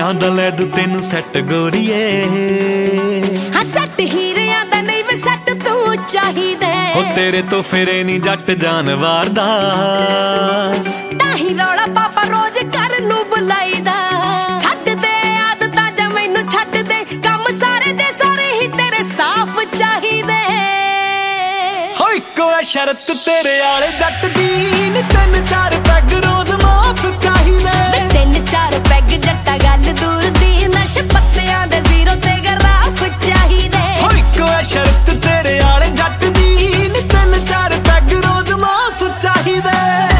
ਹੀਰਿਆਂ ਦਾ ਲੈ ਦੂ ਤੈਨੂੰ ਸੈੱਟ ਗੋਰੀਏ। ਹਾਂ ਸੈੱਟ ਹੀਰਿਆਂ ਦਾ ਨਹੀਂ ਵੇ ਸੈੱਟ ਤੂੰ ਚਾਹੀਦਾ। ਹੋ ਤੇਰੇ ਤੋਂ ਫਿਰੇ ਨੀ ਜੱਟ ਜਾਨਵਾਰ ਦਾ, ਤਾਂ ਹੀ ਰੌਲਾ ਪਾਪਾ ਰੋਜ਼ ਘਰ ਨੂੰ ਬੁਲਾਈਦਾ। ਛੱਡ ਦੇ ਆਦਤਾਂ ਜਾਂ ਮੈਨੂੰ ਛੱਡ ਦੇ, ਕੰਮ ਸਾਰੇ ਦੇ ਸਾਰੇ ਹੀ ਤੇਰੇ ਸਾਫ਼ ਚਾਹੀਦੇ। ਹੋ ਇੱਕੋ ਐ ਸ਼ਰਤ ਤੇਰੇ ਆਲੇ ਜੱਟ ਦੀ, ਨੀ 3-4 ਪੈਗ ਰੋਜ਼ ਮਾਫ ਚਾਹੀਦੇ। 3-4 ਪੈਗ ਜੱਟਾ ਗੱਲ ਦੂਰ ਦੀ, ਨਸ਼ੇ ਪੱਤਿਆਂ ਦੇ ਜ਼ੀਰੋ ਤੇ ਗਰਾਫ ਚਾਹੀਦੇ। ਹੋ ਇੱਕੋ ਐ ਸ਼ਰਤ ਤੇਰੇ ਆਲੇ ਜੱਟ ਦੀ, ਨੀ 3-4 ਪੈਗ ਰੋਜ਼ ਮਾਫ ਚਾਹੀਦੇ।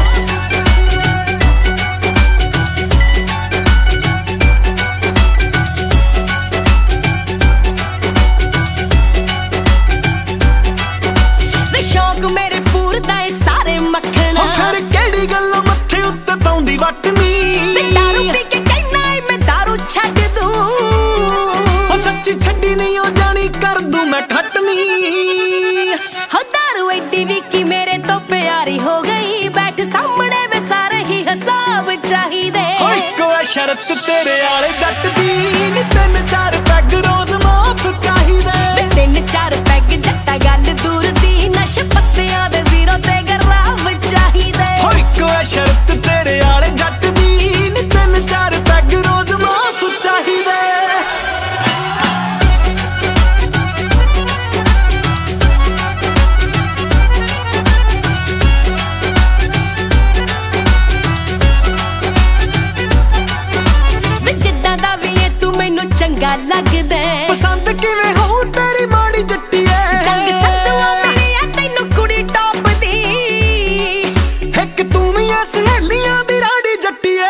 ਸ਼ੌਕ ਮੇਰੇ ਪੂਰਦਾ ਏ ਸਾਰੇ ਮੱਖਣਾ, ਫਿਰ ਕਿਹੜੀ ਗੱਲੋਂ ਮੱਥੇ ਉੱਤੇ ਪਾਉਂਦੀ ਵੱਟ ਨੀ। ਦਾਰੂ ਪੀ ਕੇ ਕਹਿਣਾ ਏ ਮੈਂ ਦਾਰੂ ਛੱਡ ਦੂੰ, ਉਹ ਸੱਚੀ ਛੱਡੀ ਨਹੀਂ ਉਹ ਜਾਣੀ ਕਰ ਦੂੰ ਮੈਂ ਖੱਟਨੀ। ਹੋ ਦਾਰੂ ਐਡੀ ਵੀ ਕੀ ਮੇਰੇ ਤੋਂ ਪਿਆਰੀ ਹੋ ਗਈ, ਬੈਠ ਸਾਹਮਣੇ ਵੇ ਸਾਰੇ ਹੀ ਹਿਸਾਬ ਚਾਹੀਦੇ। ਹੋ ਇੱਕੋ ਐ ਸ਼ਰਤ ਤੇਰੇ ਆਲੇ ਜੱਟ ਦੀ, ਨੀ 3-4 ਪੈਗ ਰੋਜ਼ ਮਾਫ ਚਾਹੀਦੇ। 3-4 ਪੈਗ ਜੱਟਾ ਗੱਲ ਦੂਰ ਦੀ, ਨਸ਼ੇ ਪੱਤਿਆਂ ਦੇ ਜ਼ੀਰੋ ਤੇ ਗਰਾਫ ਚਾਹੀਦੇ। ਹੋ ਇੱਕੋ ਐ ਸ਼ਰਤ ਤੇਰੇ ਆਲੇ ਜੱਟ ਦੀ, ਨੀ 3-4 ਪੈਗ ਰੋਜ਼ ਮਾਫ ਚਾਹੀਦੇ। ਜਿੱਦਾਂ ਦਾ ਵੀ ਏ ਤੂੰ ਮੈਨੂੰ ਚੰਗਾ ਲੱਗਦਾ, ਪਸੰਦ ਕਿਵੇਂ ਹੋਊ ਤੇਰੀ ਮਾੜੀ ਜੱਟੀਏ। ਜੰਗ ਸੰਧੂਆਂ ਮਿਲੀ ਆ ਤੈਨੂੰ ਕੁੜੀ ਟੌਪ ਦੀ, ਇੱਕ ਤੂੰ ਵੀ ਐ ਸਹੇਲੀਆਂ ਦੀ ਰਾੜੀ ਜੱਟੀਏ।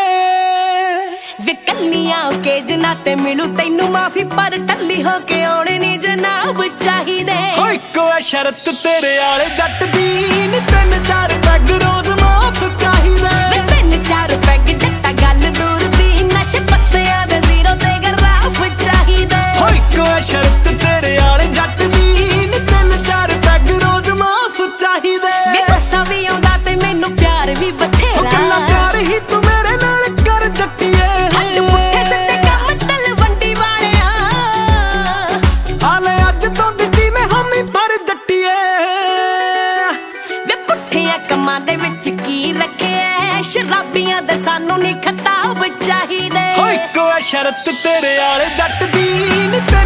ਵੇ ਕੱਲੀਆਂ ਕੇ ਜਨਾ ਤੇ ਮਿਲੂ ਤੈਨੂੰ ਮਾਫੀ, ਪਰ ਟੱਲੀ ਹੋ ਕੇ ਆਉਣੇ ਨੀ ਜਨਾਬ ਚਾਹੀਦੇ। ਹੋ ਇੱਕੋ ਐ ਸ਼ਰਤ ਤੇਰੇ ਆਲੇ ਜੱਟ ਦੀ, ਨੀ 3-4 ਪੈਗ ਰੋਜ਼ ਮਾਫ ਚਾਹੀਦੇ। 3-4 ਪੈਗ ਜੱਟਾ ਗੱਲ ਦੂਰ ਦੀ, ਨਸ਼ੇ ਪੱਤਿਆਂ ਦੇ ਜ਼ੀਰੋ ਤੇ ਗਰਾਫ ਚਾਹੀਦੇ। ਹੋ ਇੱਕੋ ਐ ਸ਼ਰਤ ਤੇਰੇ ਆਲੇ ਜੱਟ ਦੀ, ਨੀ 3-4 ਪੈਗ ਰੋਜ਼ ਮਾਫ ਚਾਹੀਦੇ। ਵੇ ਗੁੱਸਾ ਵੀ ਆਉਂਦਾ ਤੇ ਮੈਨੂੰ ਪਿਆਰ ਵੀ ਹੋ ਬਥੇਰਾ, ਕੱਲਾ ਪਿਆਰ ਹੀ ਤੂੰ ਮੇਰੇ ਨਾਲ ਕਰ ਜੱਟੀਏ। ਹੱਥ ਪੁੱਠੇ ਸਿੱਧੇ ਕੰਮ ਤਲਵੰਡੀ ਵਾਲਿਆ, ਹਾਲੇ ਅੱਜ ਤੋਂ ਦਿੱਤੀ ਮੈਂ ਹਾਮੀ ਪਰ ਜੱਟੀਏ। ਵੇ ਪੁੱਠਿਆਂ ਕੰਮਾਂ ਦੇ ਵਿੱਚ ਕੀ ਰੱਖਿਆ, ਸ਼ਰਾਬੀਆਂ ਦੇ ਸਾਨੂੰ ਨੀ ਖਤਾਬ ਚਾਹੀਦੇ। ਹੋ ਇੱਕੋ ਐ ਸ਼ਰਤ ਤੇਰੇ ਆਲੇ ਜੱਟ ਦੀ, ਨੀ